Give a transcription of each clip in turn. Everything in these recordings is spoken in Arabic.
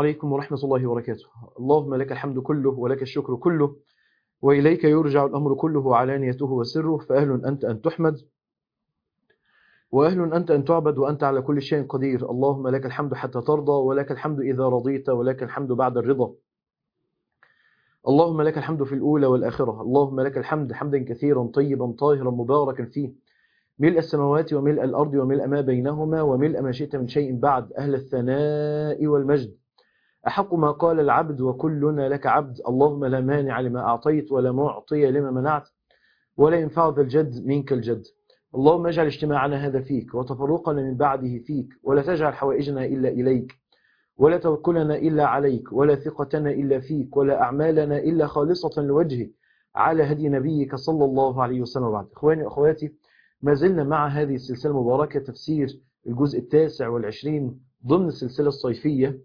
عليكم ورحمة الله وبركاته. اللهم لك الحمد كله ولك الشكر كله، وإليك يرجع الأمر كله علانيته وسره، فأهل أنت أن تحمد وأهل أنت أن تعبد وأنت على كل شيء قدير. اللهم لك الحمد حتى ترضى، ولك الحمد إذا رضيت، ولك الحمد بعد الرضا. اللهم لك الحمد في الأولى والآخرة. اللهم لك الحمد حمدا كثيرا طيبا طاهرا مباركا فيه، ملء السماوات وملء الأرض وملء ما بينهما وملء ما شئت من شيء بعد. أهل الثناء والمجد، أحق ما قال العبد وكلنا لك عبد. اللهم لا مانع لما أعطيت ولا معطي لما منعت ولا ينفع ذا الجد منك الجد. اللهم اجعل اجتماعنا هذا فيك وتفرقنا من بعده فيك، ولا تجعل حوائجنا إلا إليك، ولا توكلنا إلا عليك، ولا ثقتنا إلا فيك، ولا أعمالنا إلا خالصة لوجهك، على هدي نبيك صلى الله عليه وسلم. وبعد، إخواني وأخواتي، ما زلنا مع هذه السلسلة المباركة، تفسير الجزء 29 ضمن السلسلة الصيفية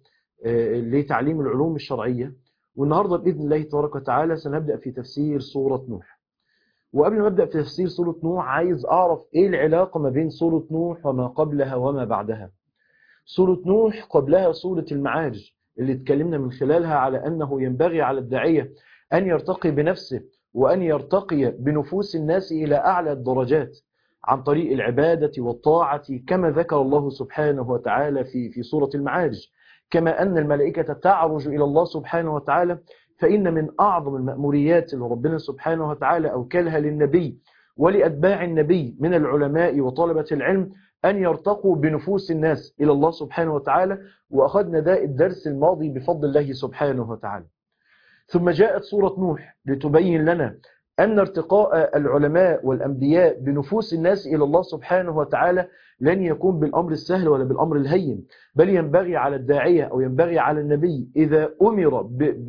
لتعليم العلوم الشرعية. والنهاردة بإذن الله تبارك وتعالى سنبدأ في تفسير سورة نوح. وقبل ما أبدأ في تفسير سورة نوح، عايز أعرف إيه العلاقة ما بين سورة نوح وما قبلها وما بعدها. سورة نوح قبلها سورة المعارج، اللي اتكلمنا من خلالها على أنه ينبغي على الداعية أن يرتقي بنفسه وأن يرتقي بنفوس الناس إلى أعلى الدرجات عن طريق العبادة والطاعة، كما ذكر الله سبحانه وتعالى في سورة المعارج. كما أن الملائكة تعرج إلى الله سبحانه وتعالى، فإن من أعظم المأموريات اللي ربنا سبحانه وتعالى أوكلها للنبي ولأتباع النبي من العلماء وطلبة العلم أن يرتقوا بنفوس الناس إلى الله سبحانه وتعالى. وأخذنا ده الدرس الماضي بفضل الله سبحانه وتعالى. ثم جاءت سورة نوح لتبين لنا أن ارتقاء العلماء والأنبياء بنفوس الناس إلى الله سبحانه وتعالى لن يكون بالأمر السهل ولا بالأمر الهين، بل ينبغي على الداعية أو ينبغي على النبي إذا أمر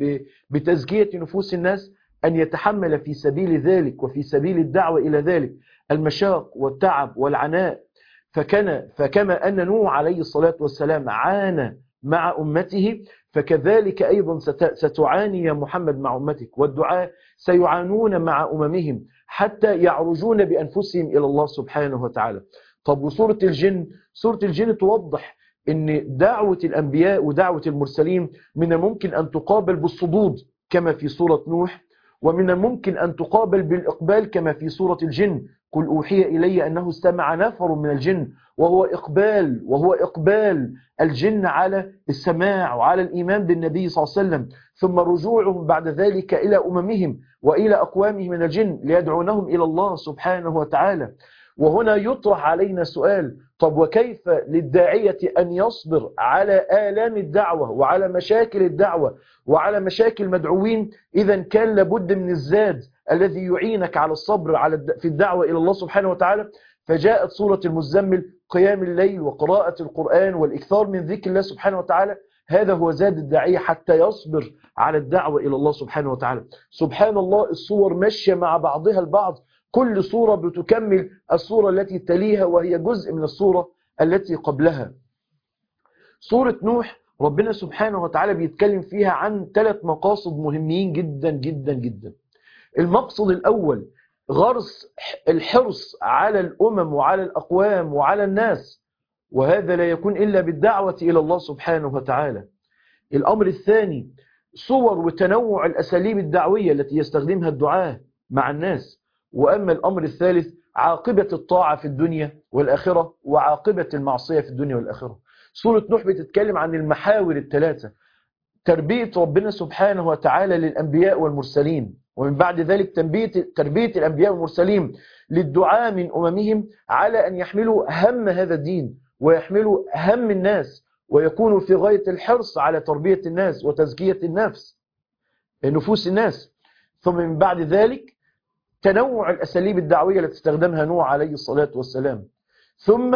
بتزكية نفوس الناس أن يتحمل في سبيل ذلك وفي سبيل الدعوة إلى ذلك المشاق والتعب والعناء. فكما أن نوح عليه الصلاة والسلام عانى مع أمته، فكذلك أيضا ستعاني يا محمد مع أمتك، والدعاء سيعانون مع أممهم حتى يعرجون بأنفسهم إلى الله سبحانه وتعالى. طب وسورة الجن؟ سورة الجن توضح أن دعوة الأنبياء ودعوة المرسلين من الممكن أن تقابل بالصدود كما في سورة نوح، ومن الممكن أن تقابل بالإقبال كما في سورة الجن. قل أوحي إلي أنه استمع نفر من الجن، وهو إقبال الجن على السماع وعلى الإيمان بالنبي صلى الله عليه وسلم، ثم رجوعهم بعد ذلك إلى أممهم وإلى أقوامهم من الجن ليدعونهم إلى الله سبحانه وتعالى. وهنا يطرح علينا سؤال: طب وكيف للداعية أن يصبر على آلام الدعوة وعلى مشاكل الدعوة وعلى مشاكل المدعوين إذا كان لابد من الزاد الذي يعينك على الصبر في الدعوة إلى الله سبحانه وتعالى؟ فجاءت سورة المزمل، قيام الليل وقراءة القرآن والإكثار من ذكر الله سبحانه وتعالى. هذا هو زاد الداعية حتى يصبر على الدعوة إلى الله سبحانه وتعالى. سبحان الله، الصور ماشية مع بعضها البعض، كل صورة بتكمل الصورة التي تليها وهي جزء من الصورة التي قبلها. سورة نوح ربنا سبحانه وتعالى بيتكلم فيها عن 3 مقاصد مهمين جدا جدا جدا. المقصد الأول غرس الحرص على الأمم وعلى الأقوام وعلى الناس، وهذا لا يكون إلا بالدعوة إلى الله سبحانه وتعالى. الأمر الثاني صور وتنوع الأساليب الدعوية التي يستخدمها الدعاة مع الناس. وأما الأمر الثالث عاقبة الطاعة في الدنيا والآخرة وعاقبة المعصية في الدنيا والآخرة. سورة نوح بتتكلم عن المحاور ال3: تربية ربنا سبحانه وتعالى للأنبياء والمرسلين، ومن بعد ذلك تربية الأنبياء والمرسلين للدعاة من أممهم على أن يحملوا هم هذا الدين ويحملوا هم الناس ويكونوا في غاية الحرص على تربية الناس وتزكية نفوس الناس. ثم من بعد ذلك تنوع الأساليب الدعوية التي استخدمها نوح عليه الصلاة والسلام. ثم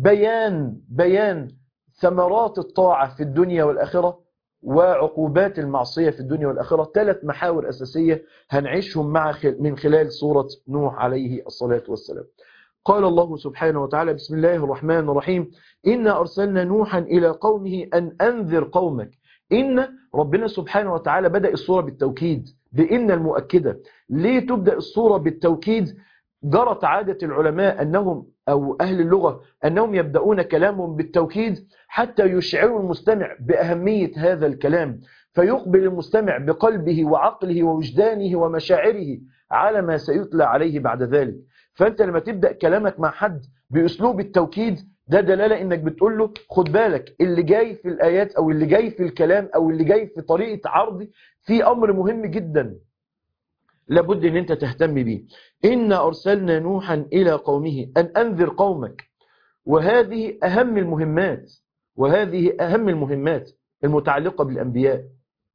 بيان ثمرات الطاعة في الدنيا والآخرة وعقوبات المعصية في الدنيا والآخرة. 3 محاور أساسية هنعيشهم من خلال سورة نوح عليه الصلاة والسلام. قال الله سبحانه وتعالى: بسم الله الرحمن الرحيم: إنا أرسلنا نوحا إلى قومه أن أنذر قومك. إن ربنا سبحانه وتعالى بدأ السورة بالتوكيد، بإن المؤكدة. ليه تبدأ السورة بالتوكيد؟ جرت عادة العلماء أنهم أو أهل اللغة أنهم يبدأون كلامهم بالتوكيد حتى يشعروا المستمع بأهمية هذا الكلام، فيقبل المستمع بقلبه وعقله ووجدانه ومشاعره على ما سيتلى عليه بعد ذلك. فأنت لما تبدأ كلامك مع حد بأسلوب التوكيد، ده دلالة إنك بتقول له خد بالك اللي جاي في الآيات أو اللي جاي في الكلام أو اللي جاي في طريقة عرضي في أمر مهم جدا لابد ان انت تهتم بيه. إنا أرسلنا نوحا إلى قومه أن أنذر قومك. وهذه أهم المهمات، وهذه أهم المهمات المتعلقة بالأنبياء.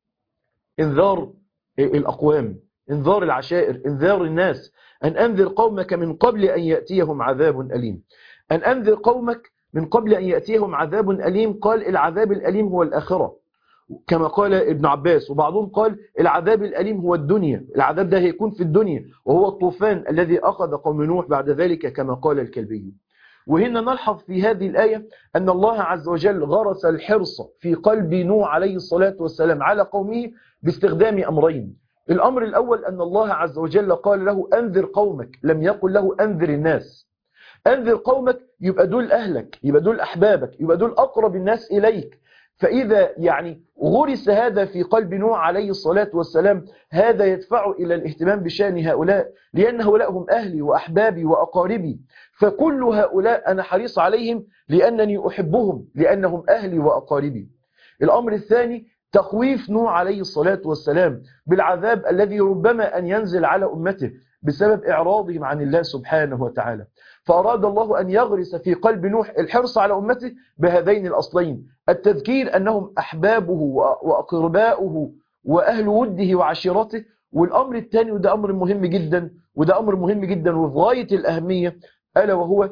انذار الأقوام، انذار العشائر، انذار الناس. أن أنذر قومك من قبل أن يأتيهم عذاب أليم. أن أنذر قومك من قبل أن يأتيهم عذاب أليم. قال العذاب الأليم هو الآخرة كما قال ابن عباس، وبعضهم قال العذاب الأليم هو الدنيا، العذاب ده هيكون في الدنيا وهو الطوفان الذي أخذ قوم نوح بعد ذلك كما قال الكلبي. وهنا نلحظ في هذه الآية أن الله عز وجل غرس الحرص في قلب نوح عليه الصلاة والسلام على قومه باستخدام أمرين. الأمر الأول أن الله عز وجل قال له أنذر قومك، لم يقل له أنذر الناس. أنذر قومك يبقى دول أهلك، يبقى دول أحبابك، يبقى دول أقرب الناس إليك. فإذا غرس هذا في قلب نوح عليه الصلاة والسلام، هذا يدفعه إلى الاهتمام بشأن هؤلاء، لأن هؤلاء هم أهلي وأحبابي وأقاربي، فكل هؤلاء أنا حريص عليهم لأنني أحبهم، لأنهم أهلي وأقاربي. الأمر الثاني تخويف نوح عليه الصلاة والسلام بالعذاب الذي ربما أن ينزل على أمته بسبب إعراضهم عن الله سبحانه وتعالى. فأراد الله أن يغرس في قلب نوح الحرص على أمته بهذين الأصلين: التذكير أنهم أحبابه وأقرباؤه وأهل وده وعشيرته. والأمر الثاني، وده أمر مهم جدا، وده أمر مهم جدا وفي غاية الأهمية، ألا وهو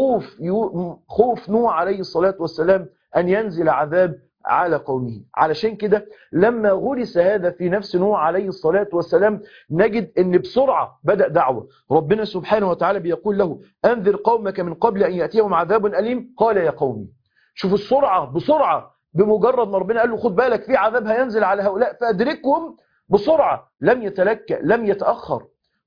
خوف نوح عليه الصلاة والسلام أن ينزل عذاب على قومه. علشان كده لما غرس هذا في نفس نوح عليه الصلاة والسلام، نجد أن بسرعة بدأ دعوة. ربنا سبحانه وتعالى بيقول له أنذر قومك من قبل أن يأتيهم عذاب أليم. قال يا قومي. شوف السرعة، بسرعة، بمجرد ما ربنا قال له خد بالك في عذاب هينزل على هؤلاء فأدركهم بسرعة، لم يتلكأ، لم يتأخر.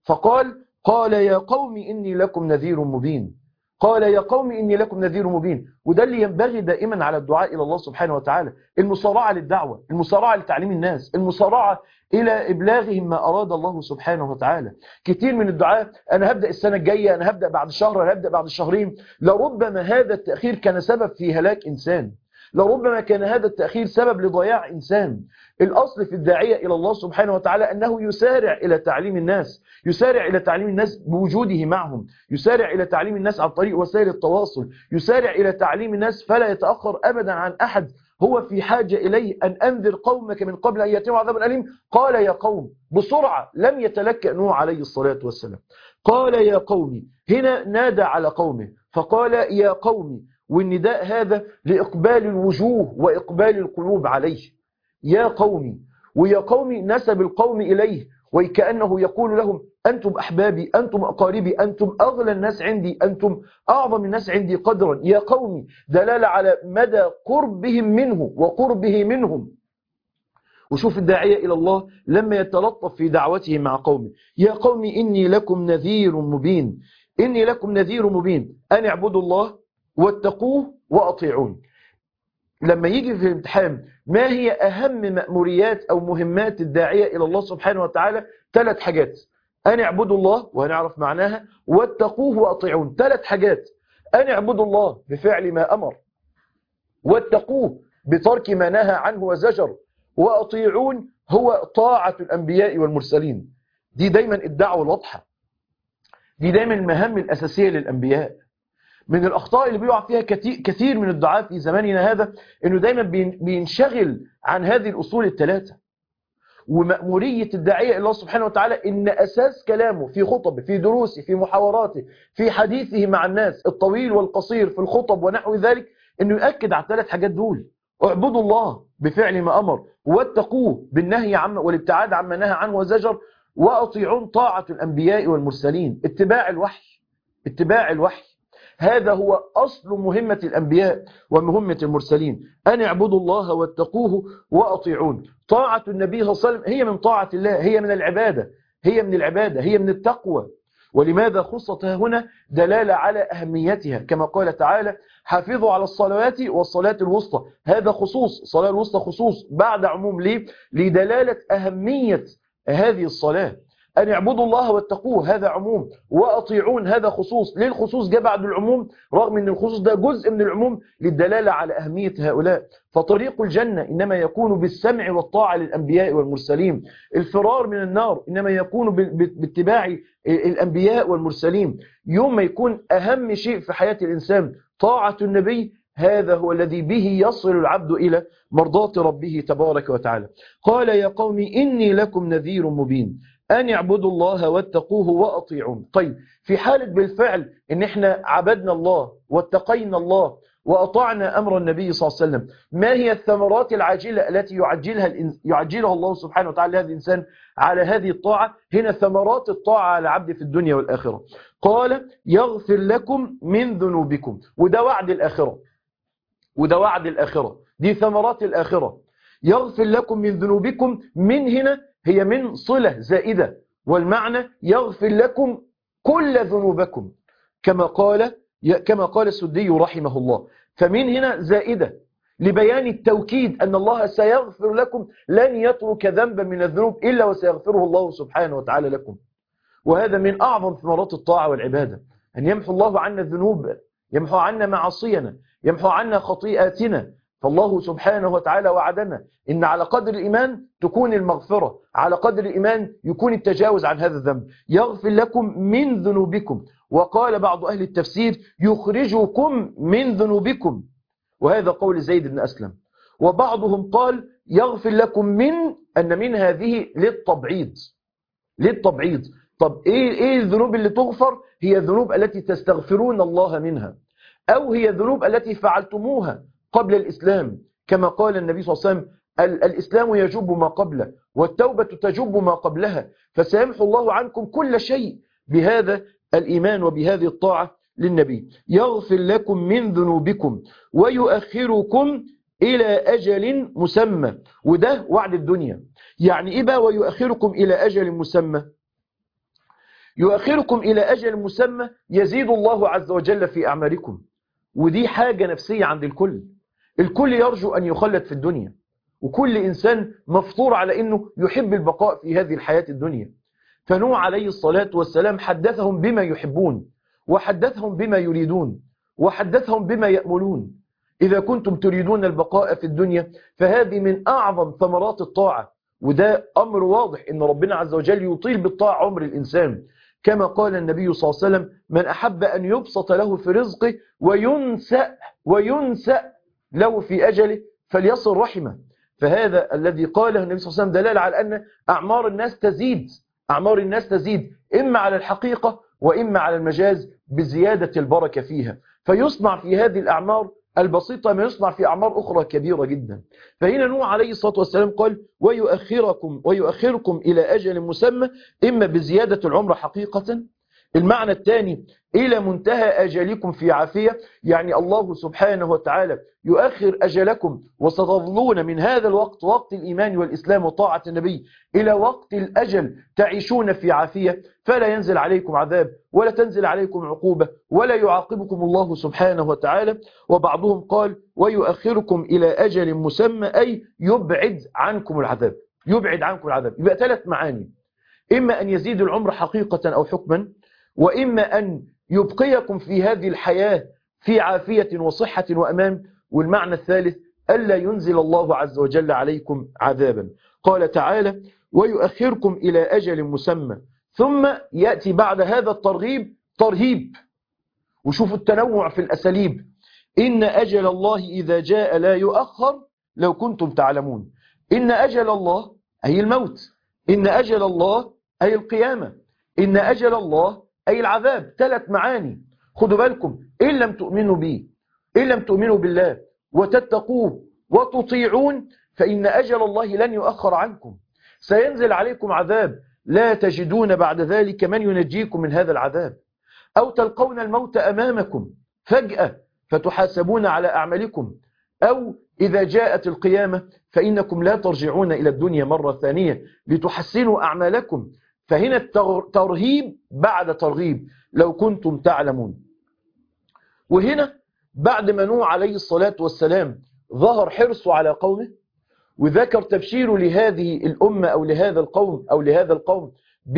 قال يا قوم إني لكم نذير مبين. قال يا قوم إني لكم نذير مبين. وده اللي ينبغي دائما على الدعاء إلى الله سبحانه وتعالى: المسارعة للدعوة، المسارعة لتعليم الناس، المسارعة إلى إبلاغهم ما أراد الله سبحانه وتعالى. كتير من الدعاء أنا هبدأ السنة الجاية، أنا هبدأ بعد شهر، أنا هبدأ بعد شهرين. لربما هذا التأخير كان سبب في هلاك إنسان، لربما كان هذا التأخير سبب لضياع إنسان. الأصل في الداعية إلى الله سبحانه وتعالى أنه يسارع إلى تعليم الناس، يسارع إلى تعليم الناس بوجوده معهم، يسارع إلى تعليم الناس عن طريق وسائل التواصل، يسارع إلى تعليم الناس فلا يتأخر أبدا عن أحد هو في حاجة إليه. أن أنذر قومك من قبل أن يأتيهم عذاب أليم. قال يا قوم، بسرعة، لم يتلكأ نوح عليه الصلاة والسلام. قال يا قوم، هنا نادى على قومه فقال يا قوم، والنداء هذا لإقبال الوجوه وإقبال القلوب عليه. يا قومي، ويا قومي نسب القوم إليه، وكأنه يقول لهم أنتم أحبابي، أنتم أقاربي، أنتم أغلى الناس عندي، أنتم أعظم الناس عندي قدرا. يا قومي دلالة على مدى قربهم منه وقربه منهم. وشوف الداعية إلى الله لما يتلطف في دعوته مع قومه: يا قوم إني لكم نذير مبين. إني لكم نذير مبين، أن اعبدوا الله واتقوه وأطيعون. لما يجي في الامتحان ما هي أهم مأموريات أو مهمات الداعية إلى الله سبحانه وتعالى؟ 3 حاجات: أن اعبدوا الله وهنعرف معناها، واتقوه وأطيعون. 3 حاجات: أن اعبدوا الله بفعل ما أمر، واتقوه بترك ما نهى عنه وزجر، وأطيعون هو طاعة الأنبياء والمرسلين. دي دايما الدعوة الواضحة، دي دايما المهام الأساسية للأنبياء. من الأخطاء اللي بيقع فيها كثير من الدعاة في زماننا هذا إنه دايما بينشغل عن هذه الأصول ال3. ومأمورية الداعية إلى الله سبحانه وتعالى إن أساس كلامه في خطبه، في دروسه، في محاوراته، في حديثه مع الناس الطويل والقصير، في الخطب ونحو ذلك، إنه يؤكد على 3 حاجات دول: اعبدوا الله بفعل ما أمر، واتقوه بالنهي عما والابتعاد عما نهى عنه وزجر، وأطيعون طاعة الأنبياء والمرسلين، اتباع الوحي، اتباع الوحي. هذا هو أصل مهمة الأنبياء ومهمة المرسلين: أن اعبدوا الله واتقوه وأطيعون. طاعة النبي صلى الله عليه وسلم هي من طاعة الله، هي من العبادة، هي من العبادة، هي من التقوى. ولماذا خصت هنا؟ دلالة على أهميتها، كما قال تعالى حافظوا على الصلوات والصلاة الوسطى. هذا خصوص، الصلاة الوسطى خصوص بعد عموم. ليه؟ لدلالة أهمية هذه الصلاة. أن يعبدوا الله واتقوه هذا عموم، وأطيعون هذا خصوص. ليه الخصوص جاء بعد العموم رغم أن الخصوص ده جزء من العموم؟ للدلالة على أهمية هؤلاء. فطريق الجنة إنما يكون بالسمع والطاعة للأنبياء والمرسلين. الفرار من النار إنما يكون باتباع الأنبياء والمرسلين. يوم ما يكون أهم شيء في حياة الإنسان طاعة النبي، هذا هو الذي به يصل العبد إلى مرضاة ربه تبارك وتعالى. قال يا قوم إني لكم نذير مبين أن يعبدوا الله واتقوه وأطيعون. طيب في حالة بالفعل إن إحنا عبدنا الله واتقينا الله وأطعنا أمر النبي صلى الله عليه وسلم، ما هي الثمرات العاجلة التي يعجلها الله سبحانه وتعالى لهذا الإنسان على هذه الطاعة؟ هنا ثمرات الطاعة على العبد في الدنيا والآخرة. قال يغفر لكم من ذنوبكم، وده وعد الآخرة، وده وعد الآخرة، دي ثمرات الآخرة. يغفر لكم من ذنوبكم، من هنا هي من صلة زائدة، والمعنى يغفر لكم كل ذنوبكم كما قال السدي رحمه الله. فمن هنا زائدة لبيان التوكيد أن الله سيغفر لكم، لن يترك ذنبا من الذنوب إلا وسيغفره الله سبحانه وتعالى لكم. وهذا من أعظم ثمرات الطاعة والعبادة، أن يمحو الله عنا الذنوب، يمحو عنا معاصينا، يمحو عنا خطيئاتنا. فالله سبحانه وتعالى وعدنا إن على قدر الإيمان تكون المغفرة، على قدر الإيمان يكون التجاوز عن هذا الذنب. يغفر لكم من ذنوبكم. وقال بعض أهل التفسير يخرجكم من ذنوبكم، وهذا قول زيد بن أسلم. وبعضهم قال يغفر لكم أن من هذه للتبعيض. طب إيه الذنوب اللي تغفر؟ هي الذنوب التي تستغفرون الله منها، أو هي الذنوب التي فعلتموها قبل الإسلام، كما قال النبي صلى الله عليه وسلم الإسلام يجب ما قبله والتوبة تجب ما قبلها، فسيمحو الله عنكم كل شيء بهذا الإيمان وبهذه الطاعة للنبي. يغفر لكم من ذنوبكم ويؤخركم إلى أجل مسمى، وده وعد الدنيا. يعني إيه بقى ويؤخركم إلى أجل مسمى؟ يؤخركم إلى أجل مسمى يزيد الله عز وجل في أعمالكم، ودي حاجة نفسية عند الكل يرجو أن يخلد في الدنيا، وكل إنسان مفطور على أنه يحب البقاء في هذه الحياة الدنيا. فنوح عليه الصلاة والسلام حدثهم بما يحبون، وحدثهم بما يريدون، وحدثهم بما يأملون. إذا كنتم تريدون البقاء في الدنيا فهذه من أعظم ثمرات الطاعة، وده أمر واضح أن ربنا عز وجل يطيل بالطاعة عمر الإنسان، كما قال النبي صلى الله عليه وسلم من أحب أن يبسط له في رزقه وينسأ له في أجله فليصل رحمه. فهذا الذي قاله النبي صلى الله عليه وسلم دلالة على أن أعمار الناس تزيد إما على الحقيقة وإما على المجاز بزيادة البركة فيها، فيصنع في هذه الأعمار البسيطة ما يصنع في أعمار أخرى كبيرة جدا. فهنا نوح عليه الصلاة والسلام قال ويؤخركم إلى أجل مسمى، إما بزيادة العمر حقيقة. المعنى الثاني إلى منتهى أجلكم في عافية، يعني الله سبحانه وتعالى يؤخر أجلكم وستظلون من هذا الوقت، وقت الإيمان والإسلام وطاعة النبي، إلى وقت الأجل تعيشون في عافية، فلا ينزل عليكم عذاب ولا تنزل عليكم عقوبة ولا يعاقبكم الله سبحانه وتعالى. وبعضهم قال ويؤخركم إلى أجل مسمى، أي يبعد عنكم العذاب. يبقى 3 معاني: إما أن يزيد العمر حقيقة أو حكما، وإما أن يبقيكم في هذه الحياة في عافية وصحة وأمان، والمعنى الثالث ألا ينزل الله عز وجل عليكم عذابا. قال تعالى ويؤخركم إلى أجل مسمى، ثم يأتي بعد هذا الترغيب ترهيب. وشوفوا التنوع في الأساليب: إن أجل الله إذا جاء لا يؤخر لو كنتم تعلمون. إن أجل الله أي الموت، إن أجل الله أي القيامة، إن أجل الله أي العذاب. 3 معاني. خدوا بالكم، إن لم تؤمنوا به، إن لم تؤمنوا بالله وتتقوه وتطيعون فإن أجل الله لن يؤخر عنكم. سينزل عليكم عذاب لا تجدون بعد ذلك من ينجيكم من هذا العذاب، أو تلقون الموت أمامكم فجأة فتحاسبون على أعمالكم، أو إذا جاءت القيامة فإنكم لا ترجعون إلى الدنيا مرة ثانية لتحسنوا أعمالكم، فهنا ترهيب بعد ترغيب، لو كنتم تعلمون. وهنا بعد ما نوح عليه الصلاة والسلام ظهر حرصه على قومه وذكر تبشيره لهذه الأمة أو لهذا القوم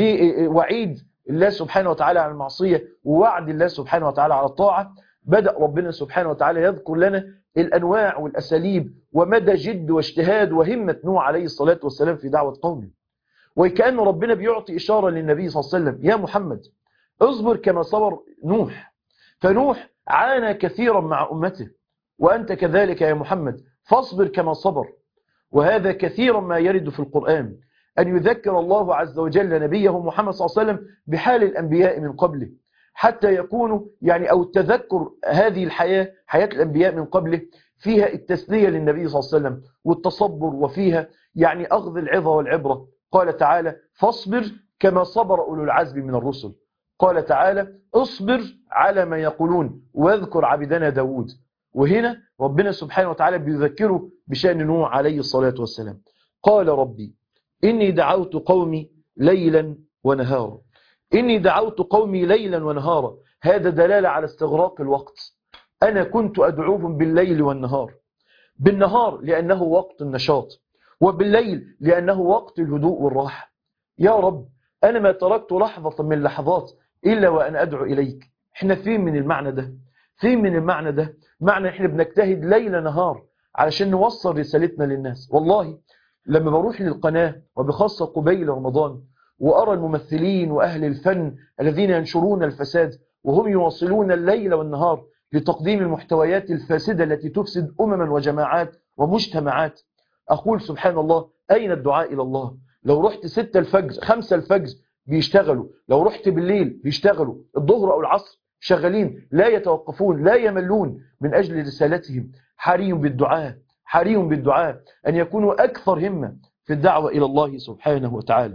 بوعيد الله سبحانه وتعالى على المعصية ووعد الله سبحانه وتعالى على الطاعة، بدأ ربنا سبحانه وتعالى يذكر لنا الأنواع والأساليب ومدى جد واجتهاد وهمة نوح عليه الصلاة والسلام في دعوة قومه. وكأن ربنا بيعطي إشارة للنبي صلى الله عليه وسلم: يا محمد اصبر كما صبر نوح، فنوح عانى كثيرا مع أمته، وأنت كذلك يا محمد فاصبر كما صبر. وهذا كثيرا ما يرد في القرآن، أن يذكر الله عز وجل نبيه محمد صلى الله عليه وسلم بحال الأنبياء من قبله، حتى يكونوا أو تذكر هذه الحياة، حياة الأنبياء من قبله، فيها التسلية للنبي صلى الله عليه وسلم والتصبر، وفيها أخذ العظة والعبرة. قال تعالى: فاصبر كما صبر أولو العزم من الرسل. قال تعالى: اصبر على ما يقولون واذكر عبدنا داود. وهنا ربنا سبحانه وتعالى بيذكره بشأن نوح عليه الصلاة والسلام. قال: ربي إني دعوت قومي ليلا ونهارا. إني دعوت قومي ليلا ونهارا، هذا دلالة على استغراق الوقت. أنا كنت أدعوهم بالليل والنهار، بالنهار لأنه وقت النشاط، وبالليل لأنه وقت الهدوء والراحة. يا رب أنا ما تركت لحظة من لحظات إلا وأن أدعو إليك. إحنا فين من المعنى ده؟ فين من المعنى ده؟ معنى إحنا بنجتهد ليل نهار علشان نوصل رسالتنا للناس. والله لما بروح للقناة وبخاصة قبيل رمضان وأرى الممثلين وأهل الفن الذين ينشرون الفساد وهم يواصلون الليل والنهار لتقديم المحتويات الفاسدة التي تفسد أمما وجماعات ومجتمعات، أقول سبحان الله، أين الدعاء إلى الله؟ لو رحت 6 الفجر 5 الفجر بيشتغلوا، لو رحت بالليل بيشتغلوا، الظهر أو العصر شغالين، لا يتوقفون لا يملون من أجل رسالتهم. حري بالدعاء، حري بالدعاء أن يكونوا أكثر همة في الدعوة إلى الله سبحانه وتعالى.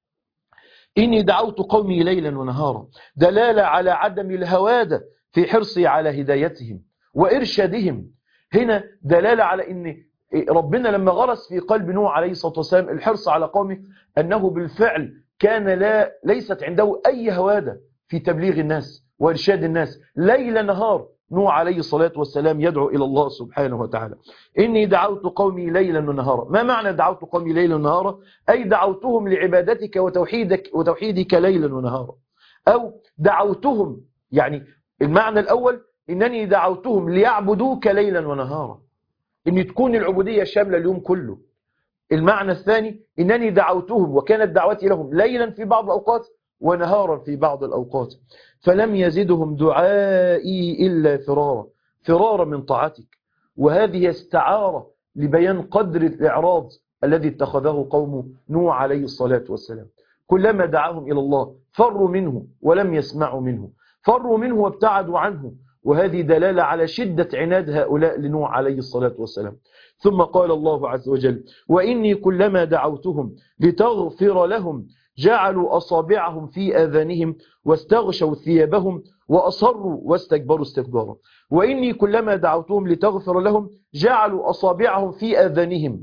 إني دعوت قومي ليلا ونهارا، دلالة على عدم الهوادة في حرصي على هدايتهم وإرشادهم. هنا دلالة على أن ربنا لما غرس في قلب نوح عليه الصلاة والسلام الحرص على قومه، أنه بالفعل كان ليست عنده أي هوادة في تبليغ الناس وإرشاد الناس. ليل نهار نوح عليه الصلاة والسلام يدعو إلى الله سبحانه وتعالى. إني دعوت قومي ليلا ونهارا. ما معنى دعوت قومي ليلا ونهارا؟ أي دعوتهم لعبادتك وتوحيدك ليلا ونهارا، أو دعوتهم، المعنى الأول إنني دعوتهم ليعبدوك ليلا ونهارا، إن تكون العبودية شاملة اليوم كله. المعنى الثاني إنني دعوتهم وكانت دعوتي لهم ليلا في بعض الأوقات ونهارا في بعض الأوقات، فلم يزدهم دعائي إلا فرارا، فرارا من طاعتك. وهذه استعارة لبيان قدر الإعراض الذي اتخذه قوم نوح عليه الصلاة والسلام. كلما دعاهم إلى الله فروا منه ولم يسمعوا منه، فروا منه وابتعدوا عنه. وهذه دلالة على شدة عناد هؤلاء لنوح عليه الصلاة والسلام. ثم قال الله عز وجل: وإني كلما دعوتهم لتغفر لهم جعلوا أصابعهم في آذانهم واستغشوا ثيابهم وأصروا واستكبروا استكبارا. وإني كلما دعوتهم لتغفر لهم جعلوا أصابعهم في آذانهم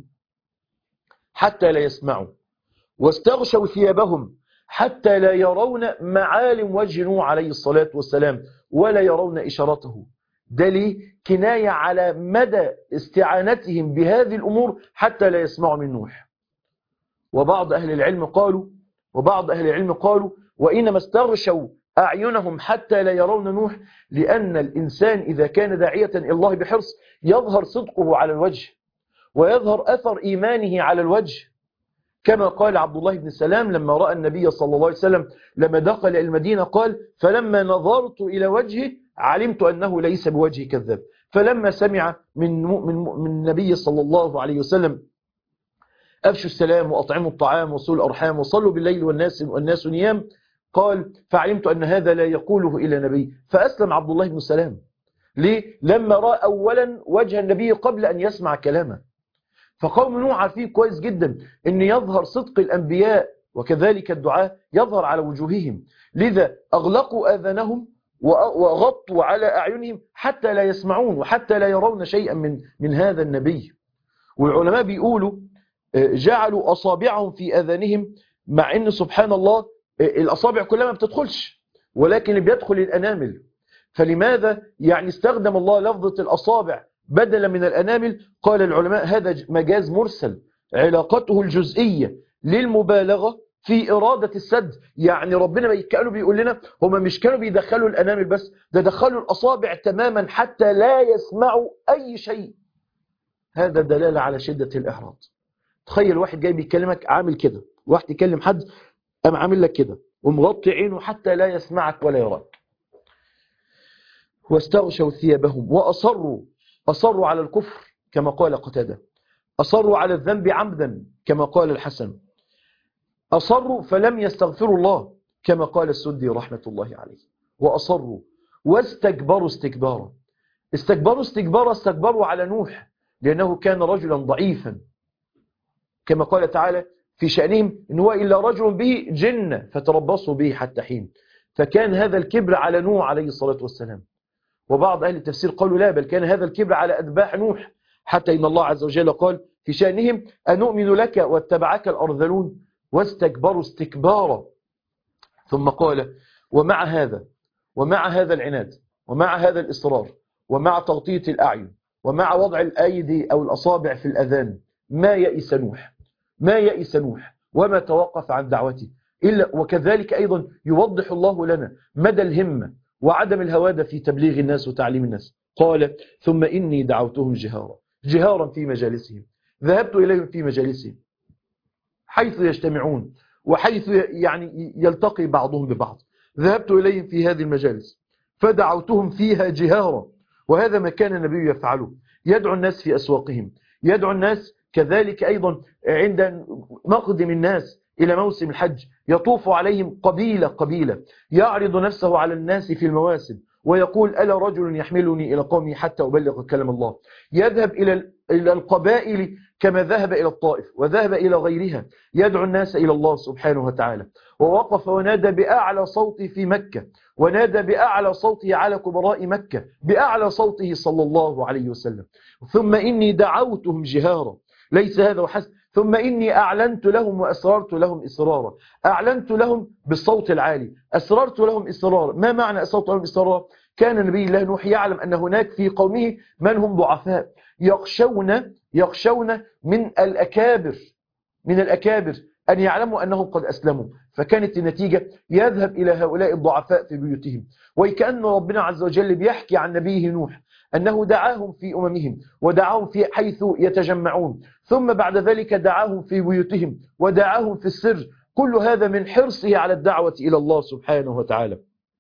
حتى لا يسمعوا واستغشوا ثيابهم حتى لا يرون معالم وجه نوح عليه الصلاة والسلام ولا يرون إشارته. ده ليه؟ كناية على مدى استعانتهم بهذه الأمور حتى لا يسمعوا من نوح. وبعض أهل العلم قالوا وإنما استغشوا أعينهم حتى لا يرون نوح، لأن الإنسان إذا كان داعية إلى الله بحرص يظهر صدقه على الوجه ويظهر أثر إيمانه على الوجه، كما قال عبد الله بن سلام لما رأى النبي صلى الله عليه وسلم لما دخل المدينة قال: فلما نظرت إلى وجهه علمت أنه ليس بوجه كذاب. فلما سمع من النبي صلى الله عليه وسلم: أفشوا السلام وأطعموا الطعام وصلوا الأرحام وصلوا بالليل والناس نيام، قال: فعلمت أن هذا لا يقوله إلا نبي. فأسلم عبد الله بن سلام. ليه؟ لما رأى أولا وجه النبي قبل أن يسمع كلامه. فقوم نوح عارفين كويس جدا أن يظهر صدق الأنبياء وكذلك الدعاء يظهر على وجوههم، لذا أغلقوا آذانهم وغطوا على أعينهم حتى لا يسمعون وحتى لا يرون شيئا من هذا النبي. والعلماء بيقولوا جعلوا أصابعهم في آذانهم، مع أن سبحان الله الأصابع كلها ما بتدخلش، ولكن اللي بيدخل الأنامل. فلماذا يعني استخدم الله لفظة الأصابع بدلا من الأنامل؟ قال العلماء هذا مجاز مرسل علاقته الجزئية للمبالغة في إرادة السد. يعني ربنا كانوا بيقول لنا هم مش كانوا بيدخلوا الأنامل بس، ده دخلوا الأصابع تماما حتى لا يسمعوا أي شيء. هذا دلالة على شدة الإحراج. تخيل واحد جاي بيكلمك عامل كده، واحد يكلم حد قام عامل لك كده ومغطي عينه حتى لا يسمعك ولا يراك. واستغشوا ثيابهم أصروا على الكفر كما قال قتادة، أصروا على الذنب عمدا كما قال الحسن، أصروا فلم يستغفروا الله كما قال السدي رحمة الله عليه، وأصروا واستكبروا استكبروا على نوح لأنه كان رجلا ضعيفا كما قال تعالى في شأنهم إن هو إلا رجل به جنة فتربصوا به حتى حين. فكان هذا الكبر على نوح عليه الصلاة والسلام. وبعض أهل التفسير قالوا لا، بل كان هذا الكبر على أتباع نوح، حتى إن الله عز وجل قال في شأنهم أنؤمن لك واتبعك الأرذلون واستكبروا استكبارا. ثم قال ومع هذا العناد ومع هذا الإصرار ومع تغطية الأعين ومع وضع الأيدي أو الأصابع في الأذان ما يئس نوح وما توقف عن دعوته إلا. وكذلك أيضا يوضح الله لنا مدى الهمة وعدم الهوادة في تبليغ الناس وتعليم الناس. قال ثم إني دعوتهم جهارا في مجالسهم، ذهبت إليهم في مجالسهم حيث يجتمعون وحيث يعني يلتقي بعضهم ببعض، ذهبت إليهم في هذه المجالس فدعوتهم فيها جهارا. وهذا ما كان النبي يفعله، يدعو الناس في أسواقهم، يدعو الناس كذلك أيضا عند مقدم الناس إلى موسم الحج، يطوف عليهم قبيلة يعرض نفسه على الناس في المواسم ويقول ألا رجل يحملني إلى قومي حتى أبلغ كلام الله. يذهب إلى القبائل كما ذهب إلى الطائف وذهب إلى غيرها، يدعو الناس إلى الله سبحانه وتعالى. ووقف ونادى بأعلى صوته في مكة، ونادى بأعلى صوته على كبراء مكة، بأعلى صوته صلى الله عليه وسلم. ثم إني دعوتهم جهارا، ليس هذا وحسب، ثم إني أعلنت لهم وأسررت لهم إسرارا. أعلنت لهم بالصوت العالي، أسررت لهم إسرارا. ما معنى أسررت لهم إسرارا؟ كان نبي الله نوح يعلم أن هناك في قومه من هم ضعفاء يخشون من الأكابر أن يعلموا أنهم قد أسلموا. فكانت النتيجة يذهب إلى هؤلاء الضعفاء في بيوتهم. وكأن ربنا عز وجل بيحكي عن نبيه نوح أنه دعاهم في أممهم ودعاهم في حيث يتجمعون، ثم بعد ذلك دعاهم في بيوتهم ودعاهم في السر، كل هذا من حرصه على الدعوة إلى الله سبحانه وتعالى.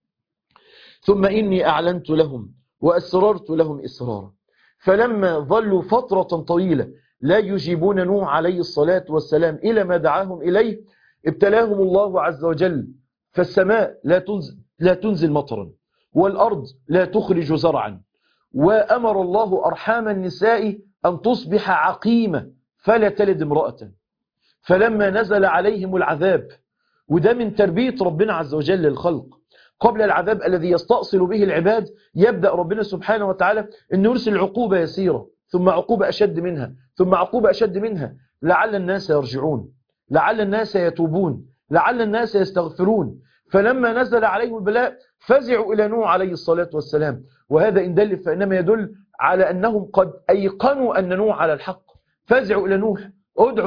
ثم إني أعلنت لهم وأسررت لهم إسرارا. فلما ظلوا فترة طويلة لا يجيبون نوح عليه الصلاة والسلام إلى ما دعاهم إليه، ابتلاهم الله عز وجل، فالسماء لا تنزل مطرا، والأرض لا تخرج زرعا، وأمر الله أرحام النساء أن تصبح عقيمة فلا تلد امرأة. فلما نزل عليهم العذاب، وده من تربية ربنا عز وجل للخلق، قبل العذاب الذي يستأصل به العباد يبدأ ربنا سبحانه وتعالى أن يرسل عقوبة يسيرة، ثم عقوبة أشد منها، ثم عقوبة أشد منها، لعل الناس يرجعون، لعل الناس يتوبون، لعل الناس يستغفرون. فلما نزل عليهم البلاء فزعوا إلى نوح عليه الصلاة والسلام. وهذا إن دل فإنما يدل على أنهم قد أيقنوا أن نوح على الحق، فزعوا إلى نوح ادعوا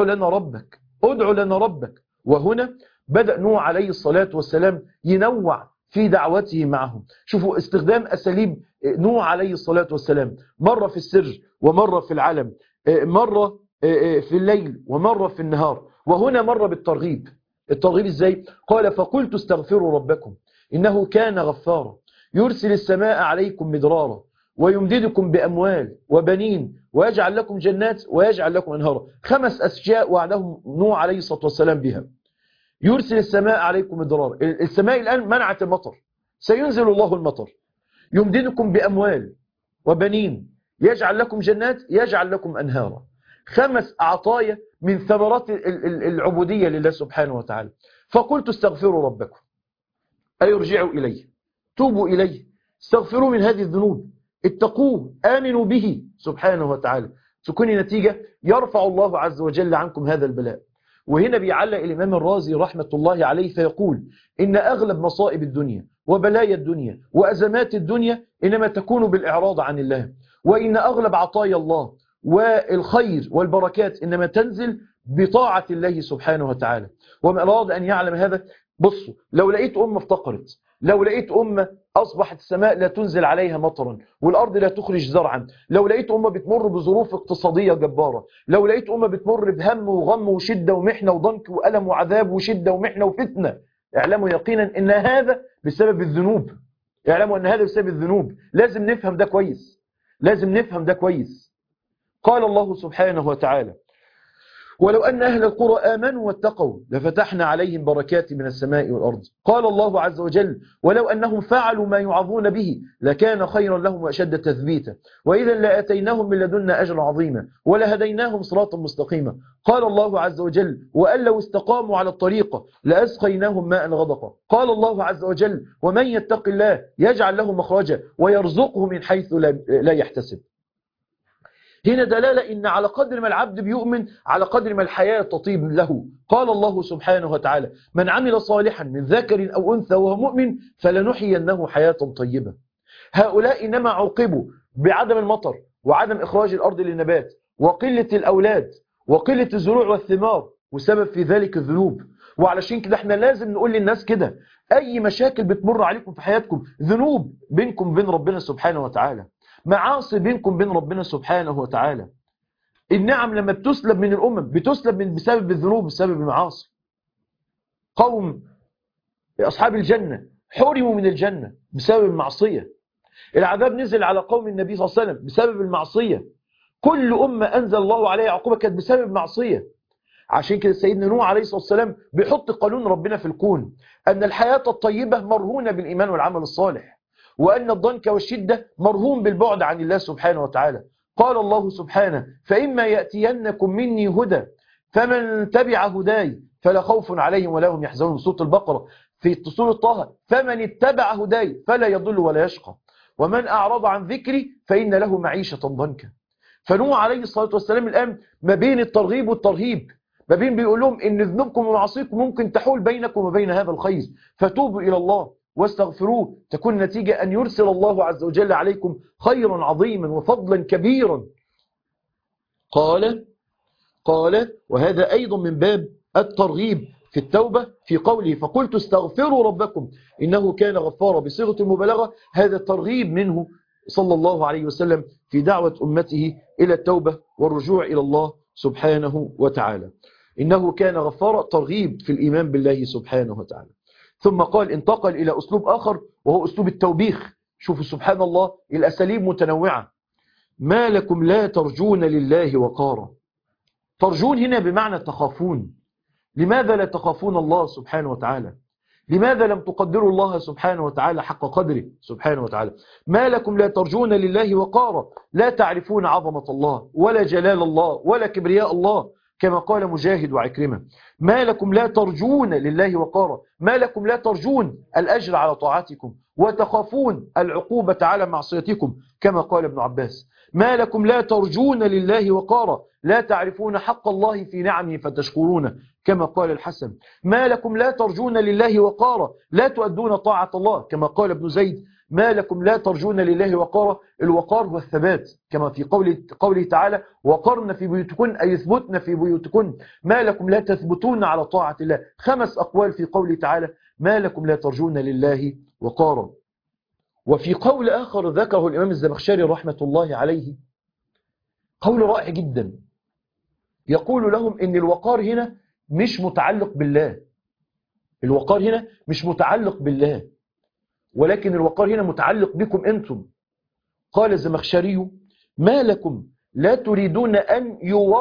لنا ربك. وهنا بدأ نوح عليه الصلاة والسلام ينوع في دعوته معهم. شوفوا استخدام أساليب نوح عليه الصلاة والسلام، مرة في السر ومرة في العلم، مرة في الليل ومرة في النهار، وهنا مرة بالترغيب. الترغيب إزاي؟ قال فقلت استغفروا ربكم إنه كان غفارا يرسل السماء عليكم مدرارا ويمددكم بأموال وبنين ويجعل لكم جنات ويجعل لكم أنهارا. 5 أشياء وعدهم نوح عليه الصلاة والسلام بها. يرسل السماء عليكم مدرارا، السماء الآن منعت المطر، سينزل الله المطر. يمددكم بأموال وبنين، يجعل لكم جنات، يجعل لكم أنهارا. 5 عطايا من ثمرات العبودية لله سبحانه وتعالى. فقلت استغفروا ربكم، أي ارجعوا إليه، توبوا إليه، استغفروا من هذه الذنوب، اتقوه، آمنوا به سبحانه وتعالى. تكون نتيجة يرفع الله عز وجل عنكم هذا البلاء. وهنا بيعلق الإمام الرازي رحمة الله عليه فيقول إن أغلب مصائب الدنيا وبلايا الدنيا وأزمات الدنيا إنما تكون بالإعراض عن الله، وإن أغلب عطايا الله والخير والبركات إنما تنزل بطاعة الله سبحانه وتعالى. ومن أراد أن يعلم هذا، بصوا، لو لقيت أمة افتقرت، لو لقيت أمة أصبحت السماء لا تنزل عليها مطرا والأرض لا تخرج زرعا، لو لقيت أمة بتمر بظروف اقتصادية جبارة، لو لقيت أمة بتمر بهم وغم وشدة ومحنة وضنك وألم وعذاب وشدة ومحنة وفتنة، اعلموا يقينا أن هذا بسبب الذنوب. اعلموا أن هذا بسبب الذنوب. لازم نفهم ده كويس، لازم نفهم ده كويس. قال الله سبحانه وتعالى: ولو أن أهل القرى آمنوا واتقوا لفتحنا عليهم بركات من السماء والأرض. قال الله عز وجل: ولو أنهم فعلوا ما يوعظون به لكان خيرا لهم وأشد تثبيتا وإذا لآتيناهم من لدنا أجرا عظيما ولهديناهم صراطا مستقيما. قال الله عز وجل: وأن لو استقاموا على الطريقة لأسقيناهم ماء غدقا. قال الله عز وجل: ومن يتق الله يجعل له مخرجا ويرزقه من حيث لا يحتسب. هنا دلالة إن على قدر ما العبد بيؤمن على قدر ما الحياة تطيب له. قال الله سبحانه وتعالى: من عمل صالحا من ذكر أو أنثى وهو مؤمن فلنحيينه حياة طيبة. هؤلاء إنما عوقبوا بعدم المطر وعدم إخراج الأرض للنبات وقلة الأولاد وقلة الزروع والثمار، وسبب في ذلك الذنوب. وعلشان كده احنا لازم نقول للناس كده: أي مشاكل بتمر عليكم في حياتكم ذنوب بينكم وبين ربنا سبحانه وتعالى، معاصي بينكم وبين ربنا سبحانه وتعالى. النعم لما بتسلب من الأمم بتسلب بسبب الذنوب، بسبب المعاصي. قوم أصحاب الجنة حرموا من الجنة بسبب المعصية. العذاب نزل على قوم النبي صلى الله عليه وسلم بسبب المعصية. كل أمة أنزل الله عليها عقوبة كانت بسبب معصية. عشان كده سيدنا نوح عليه الصلاة والسلام بيحط قانون ربنا في الكون أن الحياة الطيبة مرهونة بالإيمان والعمل الصالح، وأن الضنك والشدة مرهون بالبعد عن الله سبحانه وتعالى. قال الله سبحانه: فإما يأتينكم مني هدى فمن تبع هداي فلا خوف عليهم ولا هم يحزنون. سورة البقرة. في سورة طه: فمن اتبع هداي فلا يضل ولا يشقى ومن أعرض عن ذكري فإن له معيشة ضنكا. فنوح عليه الصلاة والسلام الآن ما بين الترغيب والترهيب، ما بين بيقول لهم إن ذنوبكم ومعاصيكم ممكن تحول بينكم وبين هذا الخير، فتوبوا إلى الله واستغفروه، تكون نتيجة أن يرسل الله عز وجل عليكم خيرا عظيما وفضلا كبيرا. قال وهذا أيضا من باب الترغيب في التوبة في قوله: فقلت استغفروا ربكم إنه كان غفارا بصيغة المبالغة. هذا الترغيب منه صلى الله عليه وسلم في دعوة أمته إلى التوبة والرجوع إلى الله سبحانه وتعالى. إنه كان غفارا، ترغيب في الإيمان بالله سبحانه وتعالى. ثم قال انتقل إلى أسلوب آخر وهو أسلوب التوبيخ. شوفوا سبحان الله، الأساليب متنوعة. ما لكم لا ترجون لله وقارا. ترجون هنا بمعنى تخافون. لماذا لا تخافون الله سبحانه وتعالى؟ لماذا لم تقدروا الله سبحانه وتعالى حق قدره سبحانه وتعالى؟ ما لكم لا ترجون لله وقارا، لا تعرفون عظمة الله ولا جلال الله ولا كبرياء الله، كما قال مجاهد وعكرمة. ما لكم لا ترجون لله وقارا، ما لكم لا ترجون الأجر على طاعتكم وتخافون العقوبة على معصيتكم، كما قال ابن عباس. ما لكم لا ترجون لله وقارا، لا تعرفون حق الله في نعمه فتشكرونه، كما قال الحسن. ما لكم لا ترجون لله وقارا، لا تؤدون طاعة الله، كما قال ابن زيد. ما لكم لا ترجون لله وقارا، الوقار هو الثبات، كما في قوله تعالى: وقرن في بيوتكن، أي اثبتن في بيوتكن. ما لكم لا تثبتون على طاعة الله. 5 أقوال في قوله تعالى: ما لكم لا ترجون لله وقارا. وفي قول آخر ذكره الإمام الزمخشري رحمة الله عليه قول رائع جدا، يقول لهم إن الوقار هنا مش متعلق بالله. الوقار هنا مش متعلق بالله، ولكن الوقار هنا متعلق بكم أنتم. قال الزمخشري: ما لكم لا تريدون أن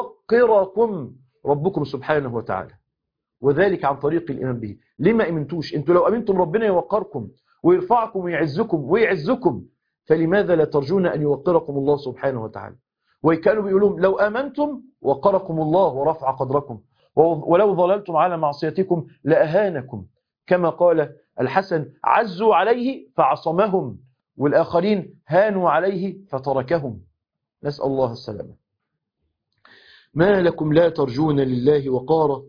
يوقركم ربكم سبحانه وتعالى، وذلك عن طريق الإيمان به. لما أمنتوش؟ أنتوا لو أمنتم ربنا يوقركم ويرفعكم ويعزكم، فلماذا لا ترجون أن يوقركم الله سبحانه وتعالى؟ وكانوا بيقولون: لو أمنتم وقركم الله ورفع قدركم، ولو ظللتم على معصيتكم لأهانكم، كما قال الحسن: عزوا عليه فعصمهم، والآخرين هانوا عليه فتركهم. نسأل الله السلامة. ما لكم لا ترجون لله وقارا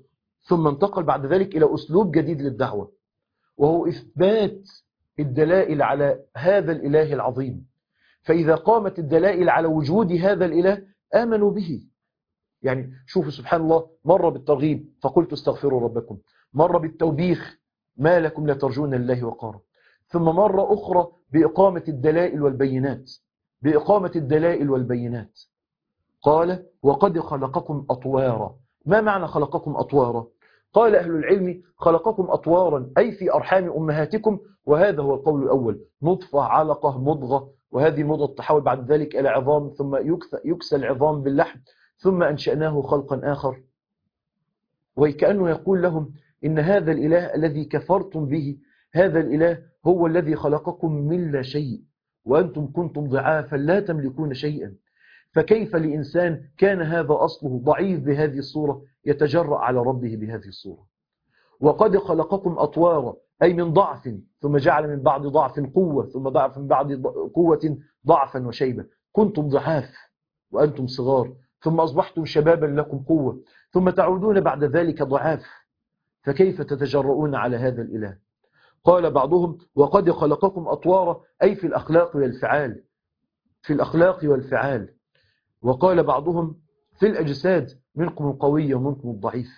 ثم انتقل بعد ذلك إلى أسلوب جديد للدعوة، وهو إثبات الدلائل على هذا الإله العظيم. فإذا قامت الدلائل على وجود هذا الإله آمنوا به. يعني شوفوا سبحان الله، مرة بالترغيب فقلت استغفروا ربكم، مرة بالتوبيخ ما لكم لا ترجون الله وقارا، ثم مرة أخرى بإقامة الدلائل والبينات، بإقامة الدلائل والبينات. قال وقد خلقكم أطوارا. ما معنى خلقكم أطوارا؟ قال أهل العلم خلقكم أطوارا أي في أرحام أمهاتكم، وهذا هو القول الأول، نطفة علقة مضغة، وهذه المضغة تحول بعد ذلك إلى عظام، ثم يكسى العظام باللحم، ثم أنشأناه خلقا آخر. وكأنه يقول لهم إن هذا الإله الذي كفرتم به، هذا الإله هو الذي خلقكم من لا شيء، وأنتم كنتم ضعافا لا تملكون شيئا، فكيف لإنسان كان هذا أصله ضعيف بهذه الصورة يتجرأ على ربه بهذه الصورة؟ وقد خلقكم أطوارا أي من ضعف، ثم جعل من بعد ضعف قوة، ثم ضعف من بعد قوة ضعفا وشيبة. كنتم ضعاف وأنتم صغار، ثم أصبحتم شبابا لكم قوة، ثم تعودون بعد ذلك ضعاف، فكيف تتجرؤون على هذا الإله؟ قال بعضهم وقد خلقكم أطوارا أي في الأخلاق والفعال، في الأخلاق والفعال. وقال بعضهم في الأجساد، منكم القوي ومنكم الضعيف.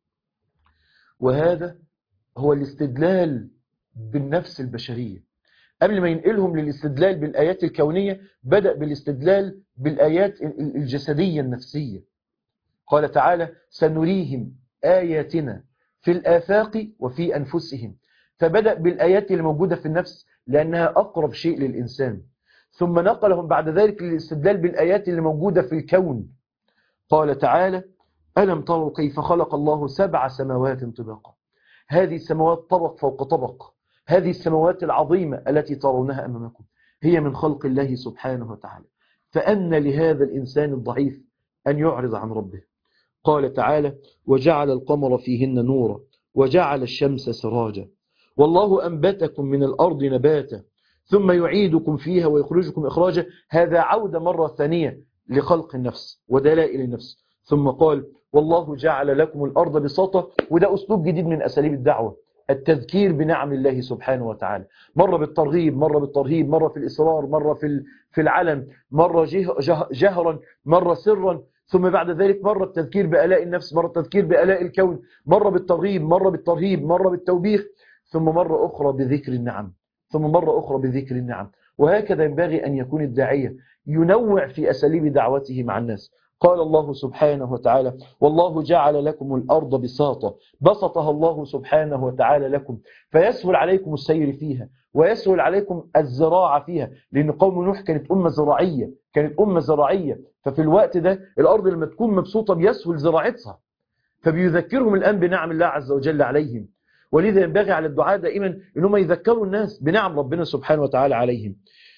وهذا هو الاستدلال بالنفس البشرية. قبل ما ينقلهم للاستدلال بالآيات الكونية بدأ بالاستدلال بالآيات الجسدية النفسية. قال تعالى سنريهم آياتنا في الآفاق وفي أنفسهم، فبدأ بالآيات اللي موجودة في النفس لأنها أقرب شيء للإنسان، ثم نقلهم بعد ذلك للاستدلال بالآيات اللي موجودة في الكون. قال تعالى ألم تروا كيف خلق الله 7 سماوات طباقا. هذه السماوات طبق فوق طبق، هذه السماوات العظيمة التي ترونها أمامكم هي من خلق الله سبحانه وتعالى، فأن لهذا الإنسان الضعيف أن يعرض عن ربه. قال تعالى وجعل القمر فيهن نورا وجعل الشمس سراجا والله أنبتكم من الأرض نباتا ثم يعيدكم فيها ويخرجكم إخراجا. هذا عودة مرة ثانية لخلق النفس ودلائل النفس. ثم قال والله جعل لكم الأرض بساطة، وده أسلوب جديد من أساليب الدعوة، التذكير بنعم الله سبحانه وتعالى، مرة بالترغيب، مرة بالترهيب، مرة في الإصرار، مرة في العلن، مرة جهرا، مرة سرا، ثم بعد ذلك مرة التذكير بآلاء النفس، مرة التذكير بآلاء الكون، مرة بالترغيب، مرة بالترهيب، مرة بالتوبيخ، ثم مرة أخرى بذكر النعم، ثم مرة أخرى بذكر النعم. وهكذا ينبغي أن يكون الداعية ينوع في أساليب دعوته مع الناس. قال الله سبحانه وتعالى والله جعل لكم الأرض بساطة، بسطها الله سبحانه وتعالى لكم فيسهل عليكم السير فيها ويسهل عليكم الزراعة فيها، لأن قوم نوح كانت أمة زراعية، كانت أمة زراعية، ففي الوقت ده الأرض لما تكون مبسوطة بيسهل زراعتها، فبيذكرهم الآن بنعم الله عز وجل عليهم. ولذا ينبغي على الدعاء دائما أنهم يذكروا الناس بنعم ربنا سبحانه وتعالى عليهم.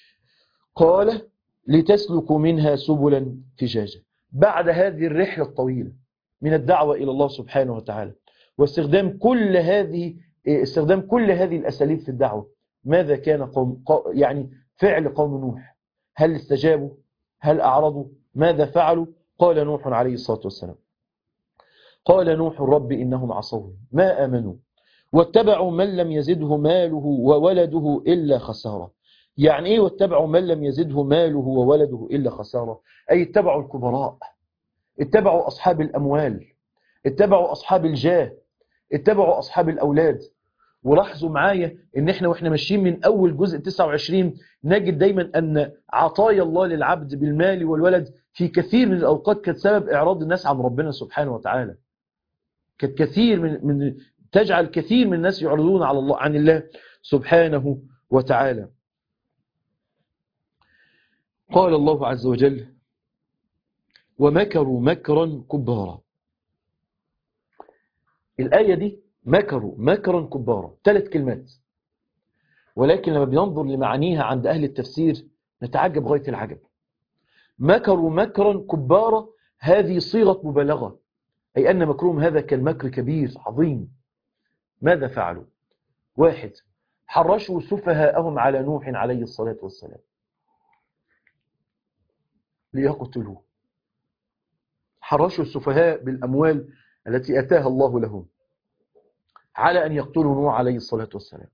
قال لتسلكوا منها سبلا فجاجا. بعد هذه الرحلة الطويلة من الدعوة إلى الله سبحانه وتعالى واستخدام كل هذه الأساليب في الدعوة، ماذا كان يعني فعل قوم نوح؟ هل استجابوا؟ هل أعرضوا؟ ماذا فعلوا؟ قال نوح عليه الصلاة والسلام قال نوح رب إنهم عصوني ما آمنوا واتبعوا من لم يزده ماله وولده إلا خسارة. يعني إيه واتبعوا من لم يزده ماله وولده إلا خسارة؟ أي اتبعوا الكبراء، اتبعوا أصحاب الأموال، اتبعوا أصحاب الجاه، اتبعوا أصحاب الأولاد. ولاحظوا معايا إن إحنا وإحنا ماشيين من أول جزء 29 نجد دايما أن عطايا الله للعبد بالمال والولد في كثير من الأوقات كانت سبب إعراض الناس عن ربنا سبحانه وتعالى، كانت كثير من تجعل كثير من الناس يعرضون على الله عن الله سبحانه وتعالى. قال الله عز وجل ومكروا مكرا كبارا. الآية دي مكروا مكرا كبارا 3 كلمات، ولكن لما بننظر لمعانيها عند أهل التفسير نتعجب غاية العجب. مكروا مكرا كبارا هذه صيغة مبالغة، أي أن مكرهم هذا كان مكر كبير عظيم. ماذا فعلوا؟ 1 حرشوا سفهاءهم على نوح عليه الصلاة والسلام ليقتلوه. حرشوا السفهاء بالأموال التي أتاها الله لهم على أن يقتلوا نوح عليه الصلاة والسلام.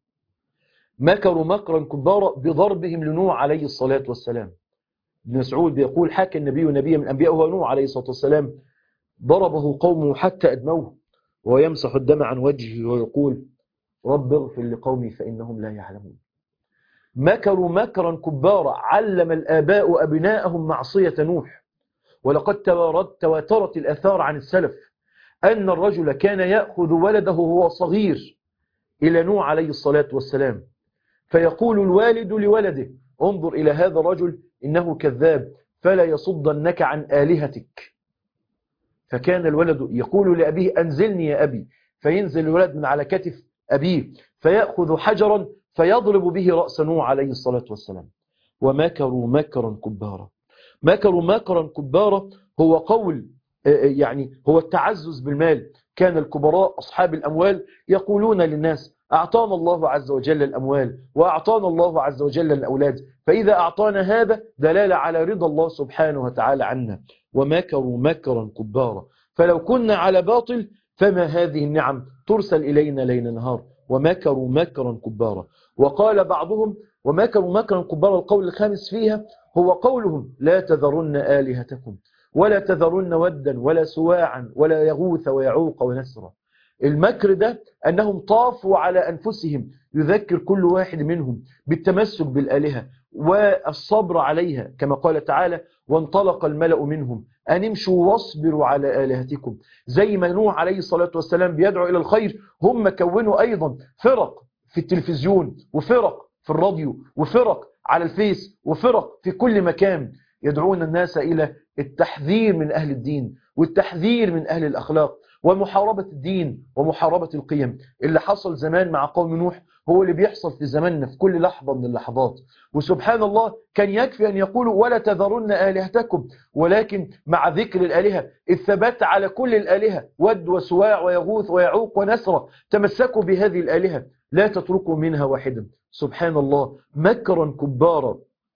مكروا مكرا كبارا بضربهم لنوح عليه الصلاة والسلام. ابن مسعود بيقول حكى النبي نبي من الأنبياء وهو نوح عليه الصلاة والسلام ضربه قومه حتى أدموه ويمسح الدم عن وجهه ويقول رب اغفر لقومي فإنهم لا يعلمون. مكروا مكرا كبارا علم الآباء أبناءهم معصية نوح. ولقد تواترت الآثار عن السلف أن الرجل كان يأخذ ولده وهو صغير إلى نوح عليه الصلاة والسلام فيقول الوالد لولده انظر إلى هذا الرجل إنه كذاب فلا يصدنك عن آلهتك. فكان الولد يقول لأبيه أنزلني يا أبي فينزل الولد من على كتف أبيه فيأخذ حجرا فيضرب به رأس نوح عليه الصلاة والسلام. ومكروا مكرا كبارا. مكروا مكرا كبارا هو قول يعني هو التعزز بالمال. كان الكبراء أصحاب الأموال يقولون للناس أعطانا الله عز وجل الأموال وأعطانا الله عز وجل الأولاد فإذا أعطانا هذا دلالة على رضا الله سبحانه وتعالى عنا. ومكروا مكرا كبارا فلو كنا على باطل فما هذه النعم ترسل إلينا ليل نهار. ومكروا مكرا كبارا. وقال بعضهم ومكروا مكرا كبارا القول الخامس فيها هو قولهم لا تذرن آلهتكم ولا تذرن ودا ولا سواعا ولا يغوث ويعوق ونسرا. المكر ده أنهم طافوا على أنفسهم يذكر كل واحد منهم بالتمسك بالآلهة والصبر عليها كما قال تعالى وانطلق الملأ منهم أن امشوا واصبروا على آلهتكم. زي ما نوح عليه الصلاة والسلام بيدعو إلى الخير هم كونوا أيضا فرق في التلفزيون وفرق في الراديو وفرق على الفيس وفرق في كل مكان يدعون الناس إلى التحذير من أهل الدين والتحذير من أهل الأخلاق ومحاربة الدين ومحاربة القيم. اللي حصل زمان مع قوم نوح هو اللي بيحصل في زماننا في كل لحظة من اللحظات. وسبحان الله كان يكفي أن يقولوا ولا تذرن آلهتكم ولكن مع ذكر الآلهة الثبات على كل الآلهة ود وسواع ويغوث ويعوق ونسرا تمسكوا بهذه الآلهة لا تتركوا منها واحدا. سبحان الله مكرا كبارا.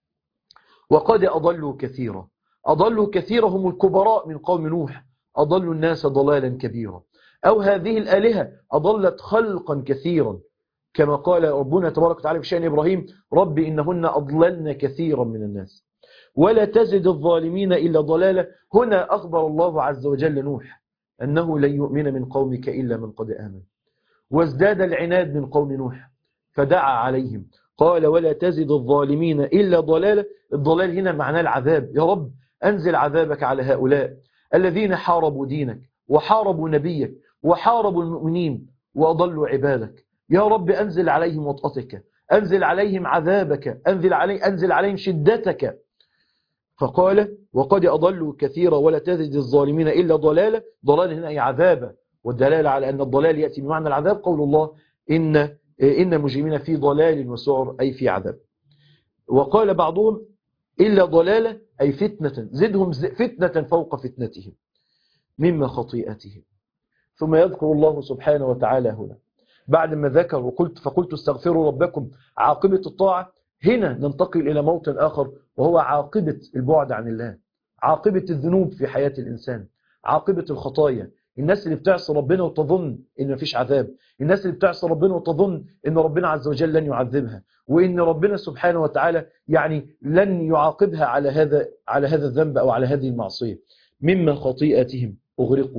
وقد أضلوا كثيرا. أضلوا كثيرا هم الكبراء من قوم نوح أضلوا الناس ضلالا كبيرا. أو هذه الآلهة أضلت خلقا كثيرا كما قال ربنا تبارك وتعالى في شأن إبراهيم رب إنهن أضللن كثيرا من الناس ولا تزد الظالمين إلا ضلالا. هنا أخبر الله عز وجل نوح أنه لن يؤمن من قومك إلا من قد آمن. وازداد العناد من قوم نوح فدعا عليهم قال ولا تزد الظالمين إلا ضلالا. الضلال هنا معناه العذاب. يا رب أنزل عذابك على هؤلاء الذين حاربوا دينك وحاربوا نبيك وحاربوا المؤمنين وأضلوا عبادك. يا رب أنزل عليهم وطأتك أنزل عليهم عذابك أنزل عليهم شدتك. فقال وقد أضلوا كثيرا ولا تزد الظالمين إلا ضلالا. ضلال هنا أي عذابا والدلالة على أن الضلال يأتي بمعنى العذاب قول الله إن المجرمين في ضلال وسعر أي في عذاب. وقال بعضهم إلا ضلالة أي فتنة زدهم فتنة فوق فتنتهم مما خطيئتهم. ثم يذكر الله سبحانه وتعالى هنا بعد ما ذكر فقلت استغفروا ربكم عاقبة الطاعة. هنا ننتقل إلى موطن آخر وهو عاقبة البعد عن الله عاقبة الذنوب في حياة الإنسان عاقبة الخطايا. الناس اللي بتعصي ربنا وتظن إن مفيش عذاب الناس اللي بتعصي ربنا وتظن إن ربنا عز وجل لن يعذبها وإن ربنا سبحانه وتعالى يعني لن يعاقبها على هذا الذنب أو على هذه المعصية. مما خطيئتهم أغرقوا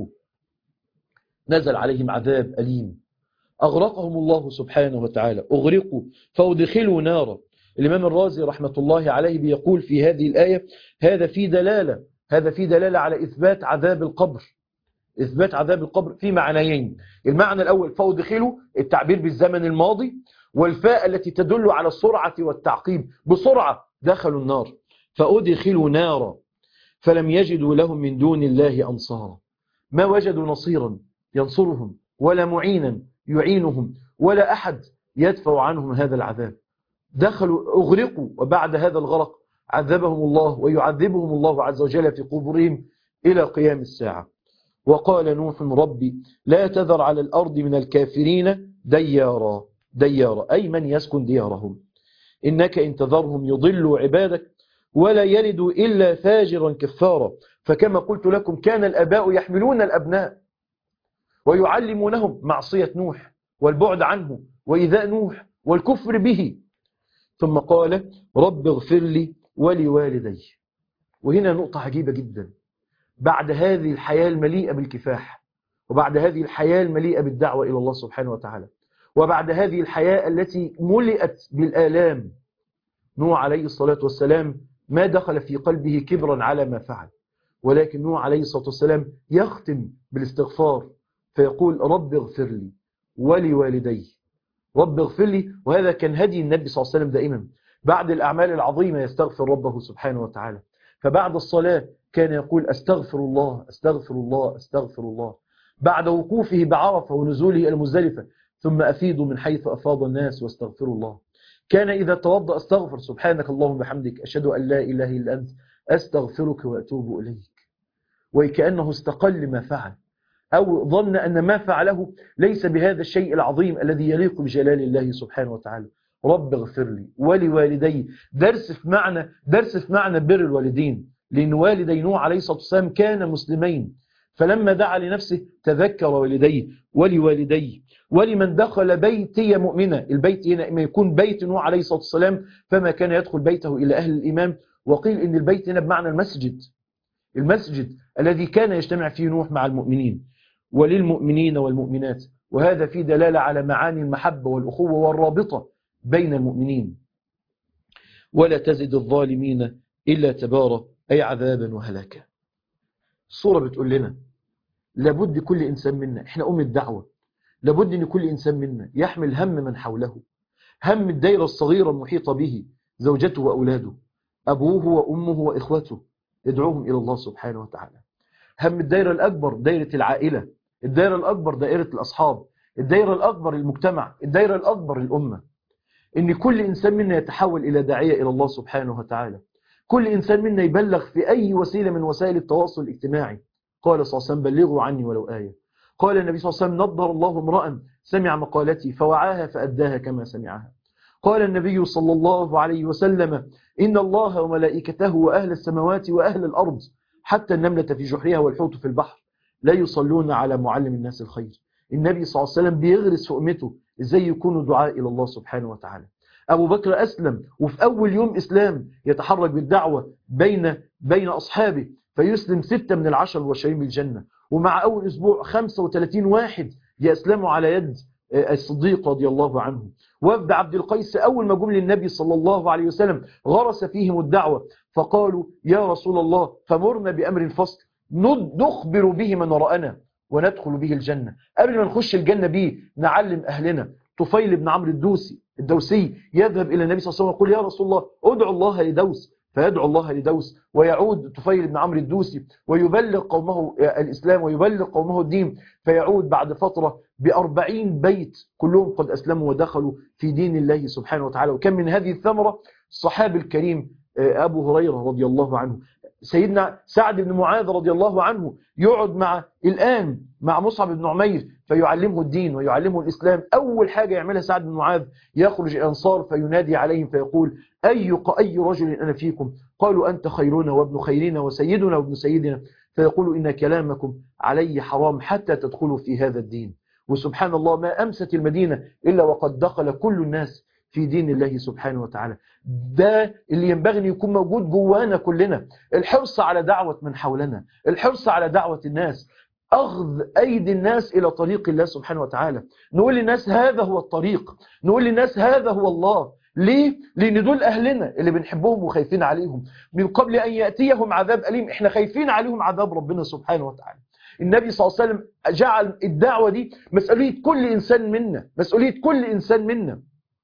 نزل عليهم عذاب أليم أغرقهم الله سبحانه وتعالى أغرقوا فأدخلوا نارا. الإمام الرازي رحمة الله عليه بيقول في هذه الآية هذا في دلالة على إثبات عذاب القبر. إثبات عذاب القبر في معنيين. المعنى الأول فأدخلوا التعبير بالزمن الماضي والفاء التي تدل على السرعة والتعقيب بسرعة دخلوا النار. فأدخلوا نارا فلم يجدوا لهم من دون الله أنصارا. ما وجدوا نصيرا ينصرهم ولا معينا يعينهم ولا أحد يدفع عنهم هذا العذاب. دخلوا أغرقوا وبعد هذا الغرق عذبهم الله ويعذبهم الله عز وجل في قبورهم إلى قيام الساعة. وقال نوح ربي لا تذر على الأرض من الكافرين ديارا أي من يسكن ديارهم إنك إن تذرهم يضلوا عبادك ولا يلدوا إلا فاجرا كفارا. فكما قلت لكم كان الآباء يحملون الأبناء ويعلمونهم معصية نوح والبعد عنه وإيذاء نوح والكفر به. ثم قال رب اغفر لي ولوالدي. وهنا نقطة عجيبة جدا. بعد هذه الحياة المليئة بالكفاح، وبعد هذه الحياة المليئة بالدعوة إلى الله سبحانه وتعالى، وبعد هذه الحياة التي ملئت بالآلام، نوح عليه الصلاة والسلام ما دخل في قلبه كبرا على ما فعل، ولكن نوح عليه الصلاة والسلام يختم بالاستغفار فيقول رب اغفر لي ولوالدي. رب اغفر لي. وهذا كان هدي النبي صلى الله عليه وسلم دائما، بعد الأعمال العظيمة يستغفر ربه سبحانه وتعالى. فبعد الصلاة كان يقول أستغفر الله أستغفر الله أستغفر الله. بعد وقوفه بعرفة ونزوله إلى مزدلفة ثم أفيضوا من حيث أفاض الناس واستغفروا الله. كان إذا توضأ استغفر سبحانك اللهم وبحمدك أشهد أن لا إله إلا أنت أستغفرك وأتوب إليك. وكأنه استقل ما فعل، أو ظن أن ما فعله ليس بهذا الشيء العظيم الذي يليق بجلال الله سبحانه وتعالى. رب اغفر لي ولوالدي. درس في معنى بر الوالدين، لأن والدي نوح عليه الصلاة والسلام كان مسلمين، فلما دعا لنفسه تذكر والديه ولوالدي ولمن دخل بيتي مؤمنا. البيت هنا إما يكون بيت نوح عليه الصلاة والسلام فما كان يدخل بيته إلى أهل الإيمان، وقيل إن البيت هنا بمعنى المسجد الذي كان يجتمع فيه نوح مع المؤمنين، وللمؤمنين والمؤمنات. وهذا فيه دلالة على معاني المحبة والأخوة والرابطة بين المؤمنين. ولا تزد الظالمين إلا تبارا، أي عذابا وهلاكا. الصورة بتقول لنا لابد كل إنسان منا، إحنا أم الدعوة، لابد أن كل إنسان منا يحمل هم من حوله، هم الدائرة الصغيرة المحيطة به، زوجته وأولاده، أبوه وأمه وإخوته، يدعوهم إلى الله سبحانه وتعالى. هم الدائرة الأكبر دائرة العائلة، الدائرة الأكبر دائرة الأصحاب، الدائرة الأكبر المجتمع، الدائرة الأكبر الأمة. إن كل إنسان منا يتحول إلى داعية إلى الله سبحانه وتعالى. كل إنسان منا يبلغ في أي وسيلة من وسائل التواصل الاجتماعي. قال صلى الله عليه وسلم بلغوا عني ولو آية. قال النبي صلى الله عليه وسلم نضر الله امرأ سمع مقالتي فوعاها فأداها كما سمعها. قال النبي صلى الله عليه وسلم إن الله وملائكته وأهل السماوات وأهل الأرض حتى النملة في جحرها والحوت في البحر لا يصلون على معلم الناس الخير. النبي صلى الله عليه وسلم بيغرس في أمته إزاي يكونوا دعاء إلى الله سبحانه وتعالى. أبو بكر أسلم، وفي أول يوم إسلام يتحرك بالدعوة بين أصحابه، فيسلم 6 من 10 المبشرين بالجنة. ومع أول أسبوع 35 واحد يسلموا على يد الصديق رضي الله عنه. وفد عبد القيس أول ما جم للنبي صلى الله عليه وسلم غرس فيهم الدعوة، فقالوا يا رسول الله فمرنا بأمر فصل نخبر به من وراءنا وندخل به الجنة. قبل ما نخش الجنة به نعلم أهلنا. طفيل بن عمرو الدوسي يذهب إلى النبي صلى الله عليه وسلم ويقول يا رسول الله ادعو الله لدوس، فيدعو الله لدوس، ويعود طفيل بن عمرو الدوسي ويبلغ قومه الإسلام ويبلغ قومه الدين، فيعود بعد فترة ب40 بيت كلهم قد أسلموا ودخلوا في دين الله سبحانه وتعالى. وكم من هذه الثمرة الصحابي الكريم أبو هريرة رضي الله عنه، سيدنا سعد بن معاذ رضي الله عنه يقعد الآن مع مصعب بن عمير فيعلمه الدين ويعلمه الإسلام. أول حاجة يعملها سعد بن معاذ يخرج الأنصار فينادي عليهم فيقول أي رجل أنا فيكم؟ قالوا أنت خيرنا وابن خيرنا وسيدنا وابن سيدنا. فيقول إن كلامكم علي حرام حتى تدخلوا في هذا الدين. وسبحان الله ما أمست المدينة إلا وقد دخل كل الناس في دين الله سبحانه وتعالى. ده اللي ينبغي أن يكون موجود جوانا كلنا، الحرص على دعوة من حولنا، الحرص على دعوة الناس، أخذ أيدي الناس إلى طريق الله سبحانه وتعالى. نقول للناس هذا هو الطريق، نقول للناس هذا هو الله. ليه؟ لأن دول أهلنا اللي بنحبهم وخايفين عليهم من قبل أن يأتيهم عذاب أليم. إحنا خايفين عليهم عذاب ربنا سبحانه وتعالى. النبي صلى الله عليه وسلم جعل الدعوة دي مسؤولية كل إنسان منا، مسؤولية كل إنسان منا.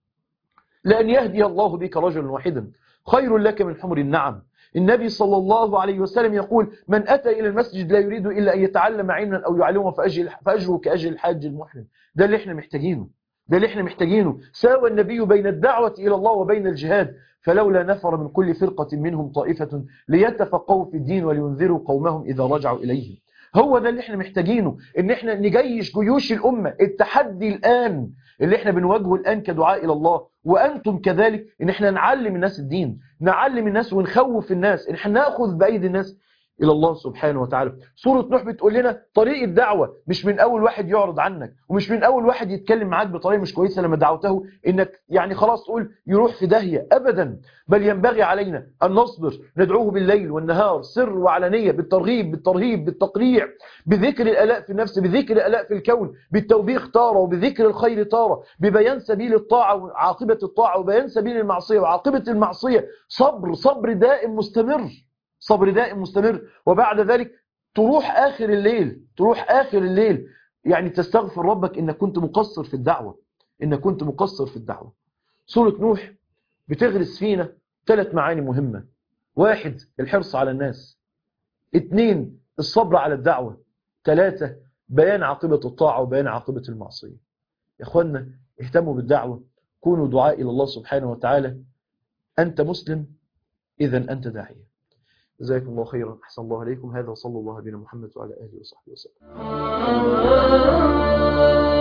لأن يهدي الله بك رجلا واحدا خير لك من حمر النعم. النبي صلى الله عليه وسلم يقول من أتى إلى المسجد لا يريد إلا أن يتعلم علما أو يعلمه فأجره كأجر الحاج المحرم. ده اللي احنا محتاجينه، ده اللي احنا محتاجينه. ساوى النبي بين الدعوة إلى الله وبين الجهاد. فلولا نفر من كل فرقة منهم طائفة ليتفقهوا في الدين ولينذروا قومهم إذا رجعوا إليهم. هو ده اللي احنا محتاجينه، ان احنا نجيش جيوش الأمة. التحدي الآن اللي احنا بنواجهه الآن كدعاء إلى الله وأنتم كذلك، ان احنا نعلم الناس الدين، نعلم الناس ونخوف الناس، ان احنا نأخذ بأيدي الناس إلى الله سبحانه وتعالى. سورة نوح بتقول لنا طريق الدعوة مش من أول واحد يعرض عنك، ومش من أول واحد يتكلم معاك بطريقة مش كويسة لما دعوته إنك يعني خلاص تقول يروح في داهية أبدا، بل ينبغي علينا أن نصبر، ندعوه بالليل والنهار سر وعلانية، بالترغيب بالترهيب بالتقريع، بذكر الآلاء في النفس، بذكر الآلاء في الكون، بالتوبيخ تارة وبذكر الخير تارة، ببيان سبيل الطاعة وعاقبة الطاعة، وبيان سبيل المعصية وعاقبة المعصية. صبر دائم مستمر، صبر دائم مستمر. وبعد ذلك تروح آخر الليل يعني تستغفر ربك إنك كنت مقصر في الدعوة، إنك كنت مقصر في الدعوة. سورة نوح بتغرس فينا 3 معاني مهمة: 1 الحرص على الناس، 2 الصبر على الدعوة، 3 بيان عاقبة الطاعة وبيان عاقبة المعصية. يا أخوانا اهتموا بالدعوة، كونوا دعاء إلى الله سبحانه وتعالى. أنت مسلم إذا أنت داعية. جزاكم الله خيرا، أحسن الله عليكم. هذا وصلى الله بنا محمد وعلى آله وصحبه وسلم.